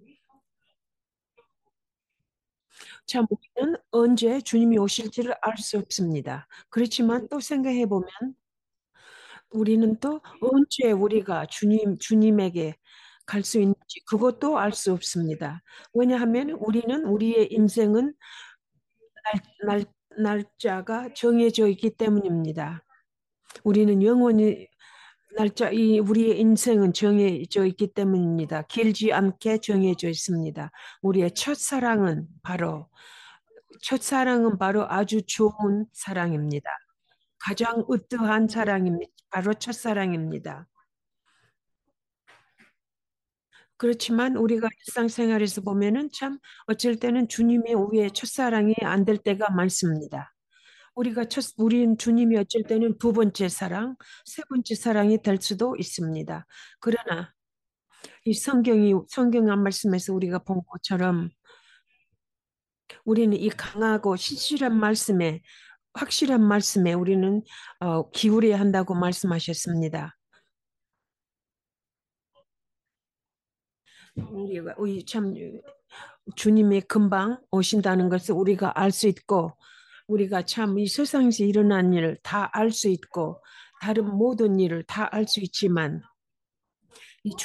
[SPEAKER 1] 참, 우리는 언제 주님이 오실지를 알 수 없습니다. 그렇지만 또 생각해 보면 우리는 또 언제 우리가 주님에게 갈 수 있는지 그것도 알 수 없습니다. 왜냐하면 우리의 인생은 날짜가 정해져 있기 때문입니다. 우리는 영원히 우리의 인생은 정해져 있기 때문입니다. 길지 않게 정해져 있습니다. 우리의 첫사랑은 바로 아주 좋은 사랑입니다. 가장 으뜨한 사랑입니다. 바로 첫사랑입니다. 그렇지만 우리가 일상생활에서 보면은 참 어쩔 때는 주님의 우리의 첫사랑이 안 될 때가 많습니다. 우린 주님이 어쩔 때는 두 번째 사랑, 세 번째 사랑이 될 수도 있습니다. 그러나 이 성경 한 말씀에서 우리가 본 것처럼 우리는 이 강하고 확실한 말씀에 우리는 기울여야 한다고 말씀하셨습니다. 우리 참 주님이 금방 오신다는 것을 우리가 알 수 있고 우리가 참 이 세상에서 일어난 일을 다 알 수 있고 다른 모든 일을 다 알 수 있지만 이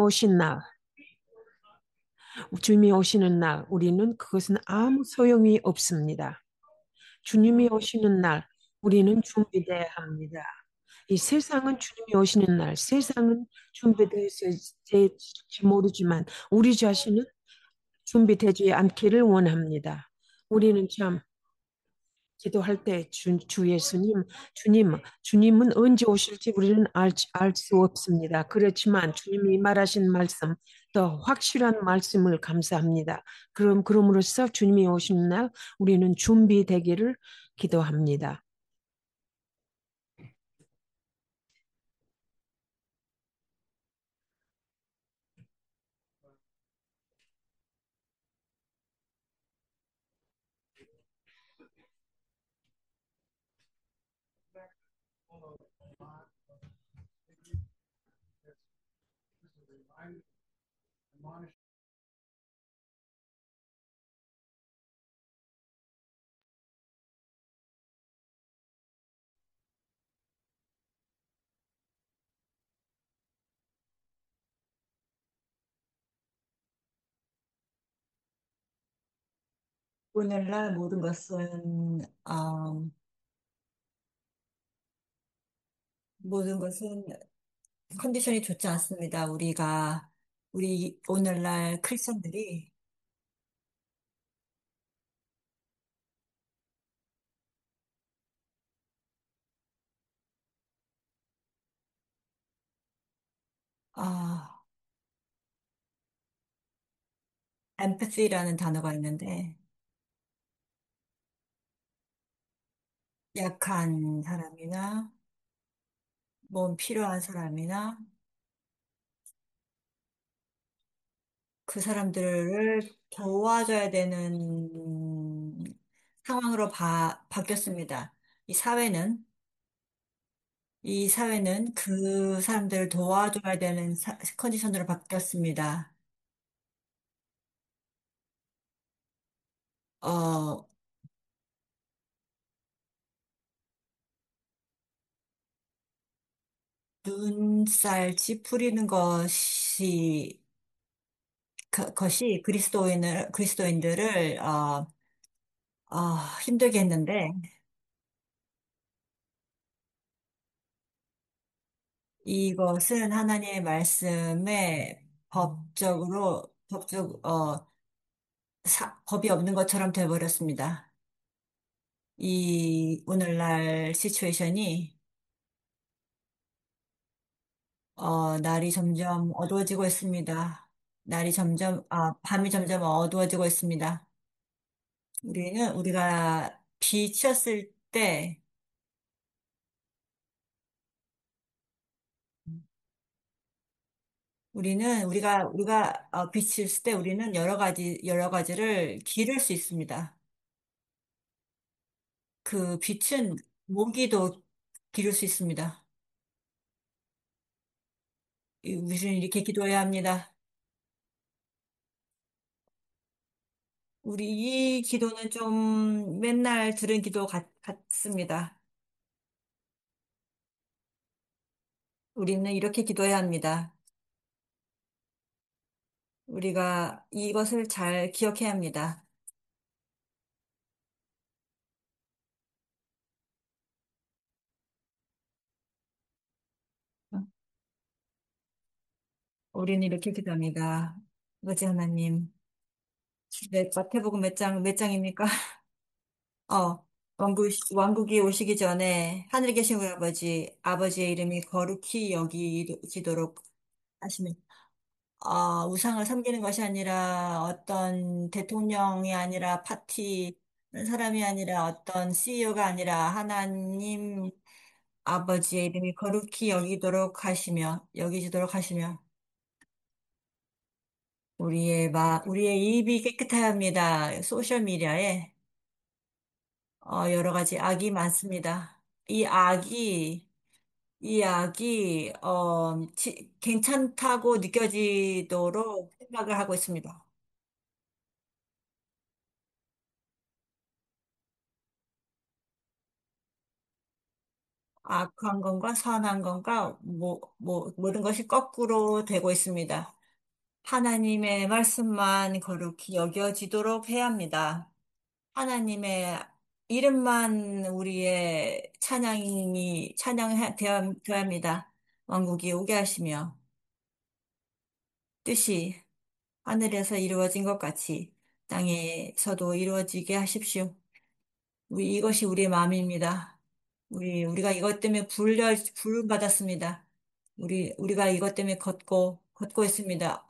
[SPEAKER 1] 주님이 오시는 날 우리는 그것은 아무 소용이 없습니다. 주님이 오시는 날 우리는 준비돼야 합니다. 이 세상은 준비되어서 될지 모르지만 우리 자신은 준비되지 않기를 원합니다. 우리는 참 기도할 때 주님은 언제 오실지 우리는 알 수 없습니다. 그렇지만 주님이 말하신 말씀, 더 확실한 말씀을 감사합니다. 그럼으로써 주님이 오시는 날 우리는 준비되기를 기도합니다.
[SPEAKER 2] 오늘날 모든 것은, 모든 것은 컨디션이 좋지 않습니다. 우리 오늘날 크리스천들이, 아, empathy라는 단어가 있는데, 약한 사람이나, 몸 필요한 사람이나, 그 사람들을 도와줘야 되는 상황으로 바뀌었습니다. 이 사회는, 이 사회는 그 사람들을 도와줘야 되는 컨디션으로 바뀌었습니다. 어, 눈살 찌푸리는 것이 그리스도인들을, 힘들게 했는데, 이것은 하나님의 말씀에 법이 없는 것처럼 돼버렸습니다. 이 오늘날 시츄에이션이 날이 점점 어두워지고 있습니다. 밤이 점점 어두워지고 있습니다. 우리가 빛이었을 때, 우리가 빛이었을 때 우리는 여러 가지를 기를 수 있습니다. 그 빛은 모기도 기를 수 있습니다. 우리는 이렇게 기도해야 합니다. 이 기도는 좀 맨날 들은 기도 같습니다. 우리는 이렇게 기도해야 합니다. 우리가 이것을 잘 기억해야 합니다. 우리는 이렇게 기도합니다. 아버지 하나님, 마태복음 몇 장입니까? 어, 왕국이 오시기 전에 하늘에 계신 우리 아버지의 이름이 거룩히 여기지도록 하시며, 우상을 섬기는 것이 아니라 어떤 대통령이 아니라 사람이 아니라 어떤 CEO가 아니라 하나님 아버지의 이름이 거룩히 여기지도록 하시며, 우리의 입이 깨끗해야 합니다. 소셜미디어에, 여러 가지 악이 많습니다. 이 악이, 괜찮다고 느껴지도록 생각을 하고 있습니다. 악한 건가 선한 건가 모든 것이 거꾸로 되고 있습니다. 하나님의 말씀만 거룩히 여겨지도록 해야 합니다. 하나님의 이름만 우리의 찬양되어야 합니다. 왕국이 오게 하시며 뜻이 하늘에서 이루어진 것 같이 땅에서도 이루어지게 하십시오. 이것이 우리의 마음입니다. 우리가 이것 때문에 부름받았습니다. 우리가 이것 때문에 걷고 있습니다.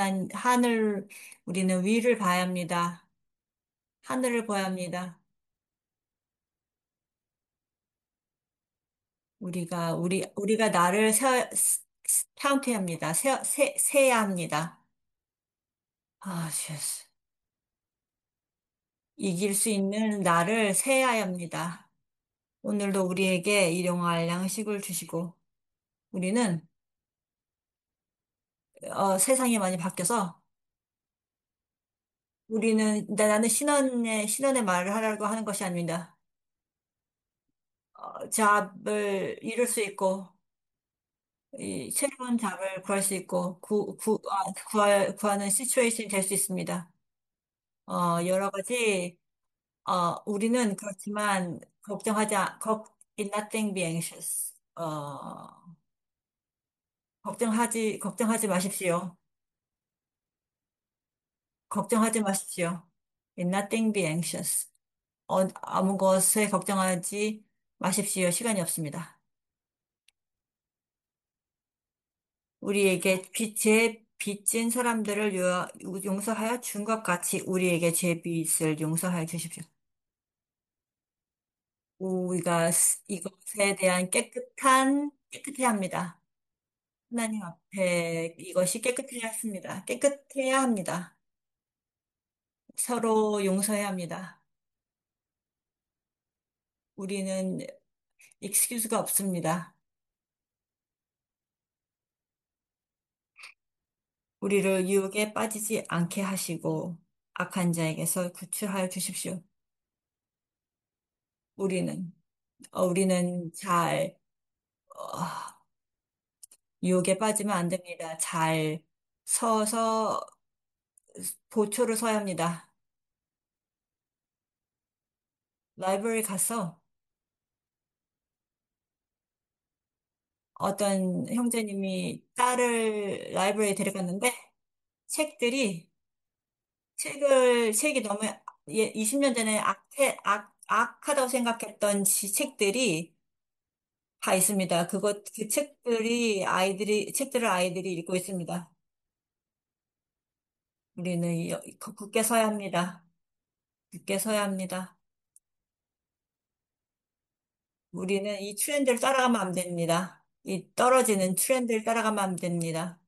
[SPEAKER 2] 우리는 위를 봐야 합니다. 하늘을 봐야 합니다. 우리가 나를 카운트해야 합니다. 세야 합니다. 예스. 이길 수 있는 나를 세야 합니다. 오늘도 우리에게 일용할 양식을 주시고, 우리는, 세상이 많이 바뀌어서, 나는 신원의 말을 하려고 하는 것이 아닙니다. 잡을 이룰 수 있고, 이 새로운 잡을 구할 수 있고, 구하는 시츄에이션이 될 수 있습니다. 여러 가지 우리는 그렇지만 in nothing be anxious. 걱정하지 마십시오. 걱정하지 마십시오. In nothing be anxious. 아무 것에 걱정하지 마십시오. 시간이 없습니다. 우리에게 죄 빚진 사람들을 용서하여 준 것 같이 우리에게 죄 빚을 용서하여 주십시오. 우리가 이것에 대한 깨끗해야 합니다. 하나님 앞에 이것이 깨끗해야 합니다. 깨끗해야 합니다. 서로 용서해야 합니다. 우리는 익스큐즈가 없습니다. 우리를 유혹에 빠지지 않게 하시고 악한 자에게서 구출하여 주십시오. 우리는 우리는 어, 유혹에 빠지면 안 됩니다. 잘 서서 보초를 서야 합니다. 라이브러리 가서 어떤 형제님이 딸을 라이브러리에 데려갔는데 책들이 책이 너무 20년 전에 악하다고 생각했던 책들이 다 있습니다. 그 책들을 아이들이 읽고 있습니다. 우리는 굳게 서야 합니다. 굳게 서야 합니다. 우리는 이 트렌드를 따라가면 안 됩니다. 이 떨어지는 트렌드를 따라가면 안 됩니다.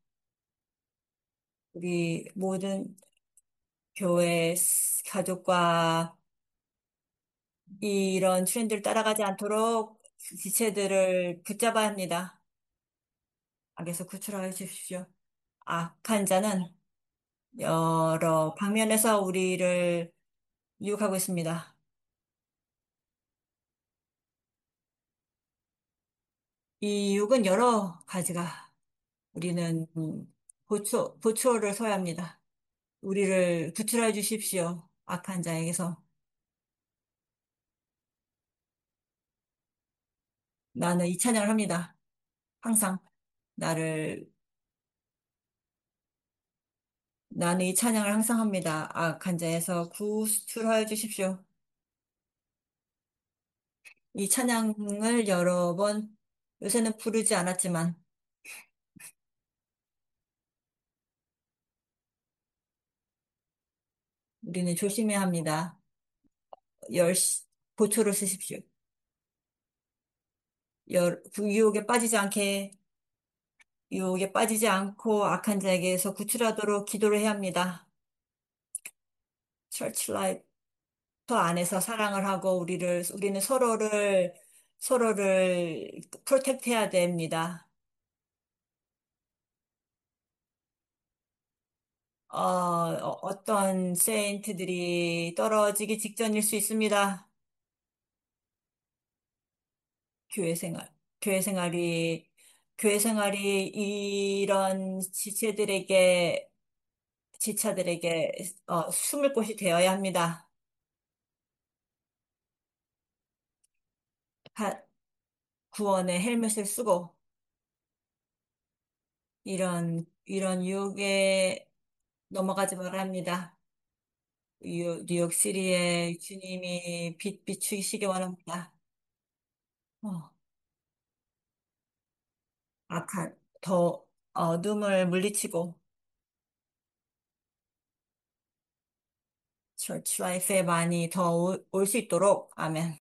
[SPEAKER 2] 우리 모든 교회 가족과 이런 트렌드를 따라가지 않도록 지체들을 붙잡아야 합니다. 악에서 구출하여 주십시오. 악한 자는 여러 방면에서 우리를 유혹하고 있습니다. 이 유혹은 여러 가지가 우리는 보초를 서야 합니다. 우리를 구출해 주십시오. 악한 자에게서. 나는 이 찬양을 합니다. 항상 나를, 나는 이 찬양을 항상 합니다. 악한 자에서 구출하여 주십시오. 이 찬양을 여러 번 요새는 부르지 않았지만 우리는 조심해야 합니다. 열시, 보초를 쓰십시오. 그 유혹에 빠지지 않고 악한 자에게서 구출하도록 기도를 해야 합니다. 처치 라이프 안에서 사랑을 하고 우리는 서로를 프로텍트 해야 됩니다. 어떤 세인트들이 떨어지기 직전일 수 있습니다. 교회 생활, 교회 생활이, 교회 생활이 이런 지체들에게 숨을 곳이 되어야 합니다. 하- 구원의 헬멧을 쓰고 이런 유혹에 넘어가지 말아야 합니다. 뉴욕시리에 주님이 빛 비추시기 원합니다. 어, 더 어둠을 물리치고 처치 라이프에 많이 더 올 수 있도록 아멘.